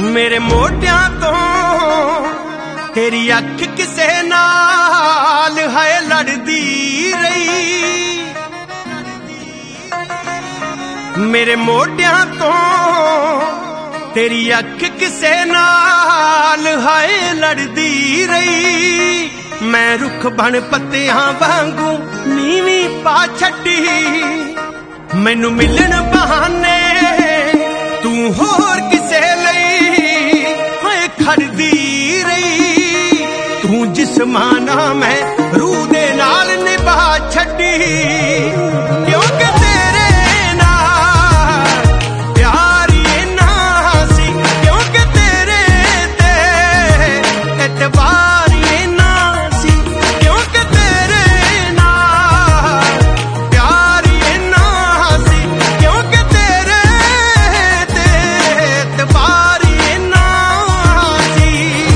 मेरे मोटियां तो तेरी अख किसे नाल है लड़दी रही। मेरे मोटियां तो तेरी अख किसे नाल है लड़दी रही। मैं रुख बन पत्तियां वांगू नीवी पा छड्डी। मैनू मिलन बहाने तू होर किसे लई होए खड़दी रही। तू जिस्माना मैं रूह दे नाल निभा छड्डी। क्योंकि तेरे नाल प्यार इन्ना सी, क्योंकि तेरे ते एतबार इन्ना सी, क्योंकि तेरे नाल प्यार इन्ना सी, क्योंकि तेरे ते एतबार इन्ना सी।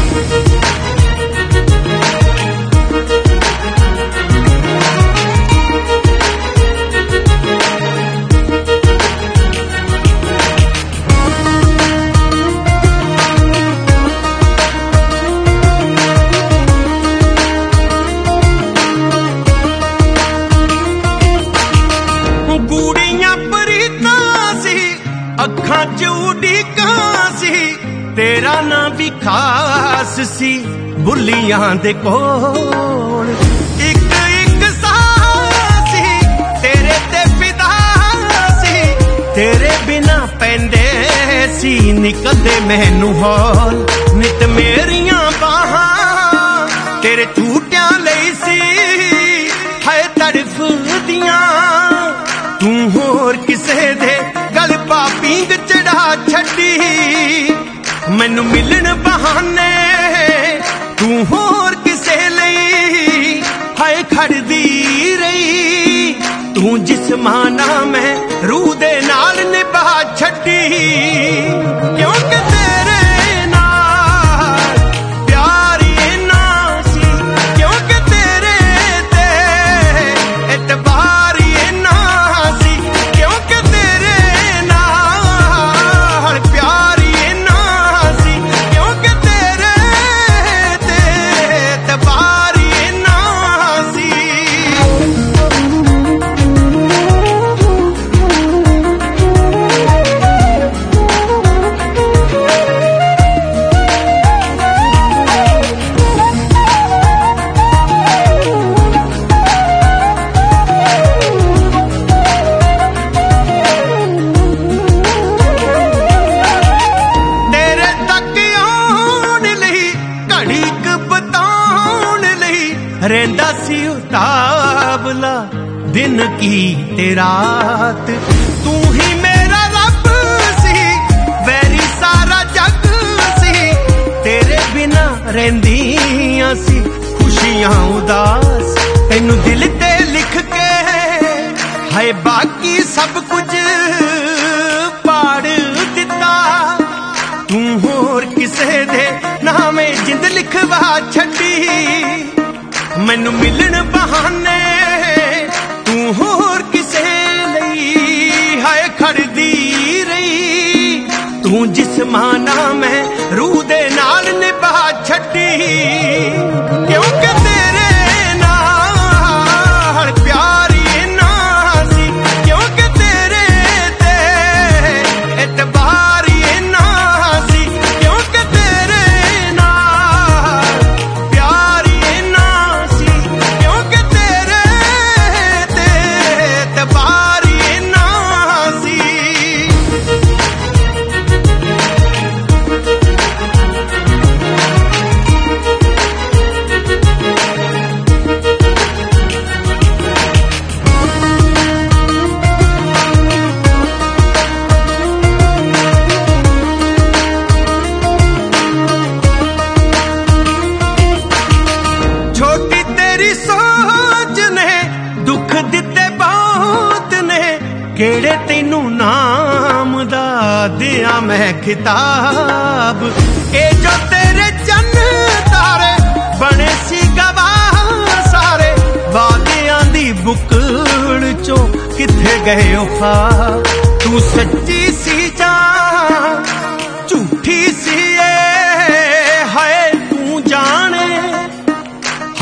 गूड़ियां परीतां सी अखां च उड़ीकां सी। तेरा ना भी खास सी बुलियां दे कोल। इक इक साह सी तेरे ते फिदा सी। तेरे बिना पैंदे सी निकलदे मैनू हौल। नित मेरियां बाहां तेरे झूटियां लई सी है तड़फदियां। तू होर किसे दे गल पापींग चढ़ा छड्डी। मैनू मिलन बहाने तू होर किसे लई हाय खड़दी रही। तू जिस्माना मैं रूह दे नाल निभा छड्डी। क्योंकि तेरे नाल प्यार इन्ना सी, क्योंकि तेरे ते एतबार इन्ना सी, क्योंकि तेरे नाल प्यार इन्ना सी, क्योंकि तेरे ते एतबार इन्ना सी। तेरे तक आउण लई घड़ी क बताउण लई रहिंदा सी उतावला दिन की ते रात। तू ही मेरा रब सी वैरी सारा जग सी। तेरे बिना रहिंदियां सी खुशियां उदास। तैनू दिल ते लिख के है बाकी सब कुछ पाड़ दिता। तू होर किसे दे नामे जिंद लिखवा छड्डी। मैनू मिलन बहाने तू होर किसे लई हाय खड़दी रही। तू जिस्माना मैं रूह दे नाल निभा छड्डी। क्योंकि तेरे नाल प्यार इन्ना सी, क्योंकि तेरे ते एतबार इन्ना सी, क्योंकि तेरे नाल प्यार इन्ना सी, क्योंकि तेरे ते एतबार इन्ना सी। छोटी तेरी सोच ने दुख दिते बहुत ने। केड़े तैनू नाम दा दिया मैं खिताब। ए जो तेरे चन्न तारे बने सी गवाह सारे। वादियां दी बुकड़ चो किथे गए ओ ख्वाब। तू सच्ची सी जां झूठी सी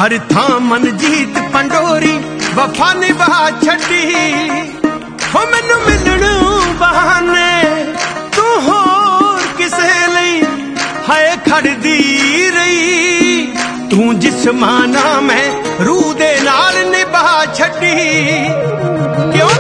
हर थां मनजीत पंडोरी वफा निभा छड्डी हो मैनू मिलण बहाने तू होर किसे लई हाय खड़दी रही तू जिस्माना मैं रूह दे नाल निभा छड्डी क्यों